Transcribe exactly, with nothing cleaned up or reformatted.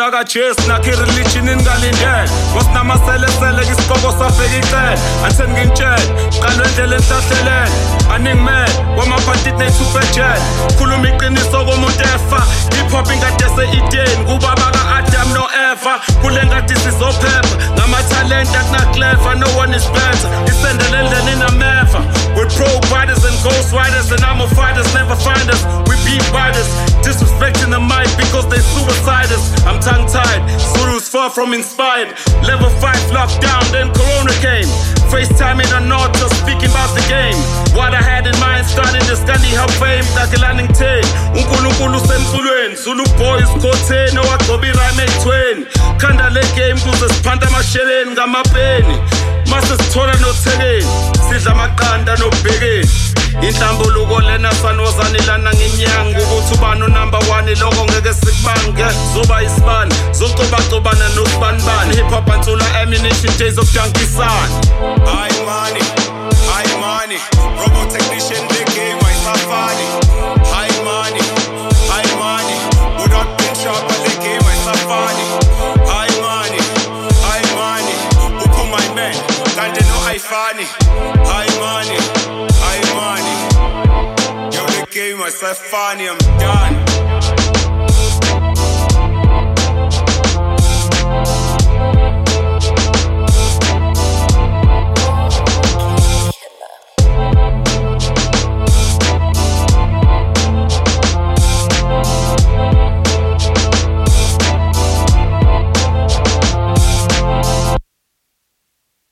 Ngicula kaJesu nakhe religion ingalindele Ngosinamasele-sele isikoko safika icele Anse ngintshele Qalwe endlela enhlahlelele Aningimele Wamaphatiti nethupejele Khuluma iqiniso komuntu efa Hip hop ingadese ideni Kubaba ka-Adam no Eva Kule ngadi sizophepha Ngamathalente akunakleva No one is better Isendele endleni inameva With pro-fighters and ghost riders And I'm a fighters never find us We beat riders Disrespecting the mic because they suiciders I'm tongue-tied Zulu's far from inspired Level five lockdown then Corona came FaceTime in the north just speaking about the game What I had in mind starting this Gandhi help fame Dakilaning ten uNkulunkulu semculweni Zulu boys kotheni Owagcoba irhyme eyithweni Khanda le game kuze siphanda amasheleni ngamapeni Mase sithola nothekeni Sidla amaqanda nobhekeni Inhlambuluko lena sanozanilana ngenyanga ukuthi ubani number one lokho ngeke sikubange zoba isibani zocobacobana nosibanibani hip hop antula ammunition days of junkisan high money high money robo technician the game my safari high money high money without being sharp the game my safari high money high money uku my man can't no I funny high money high money yo the game my safari I'm done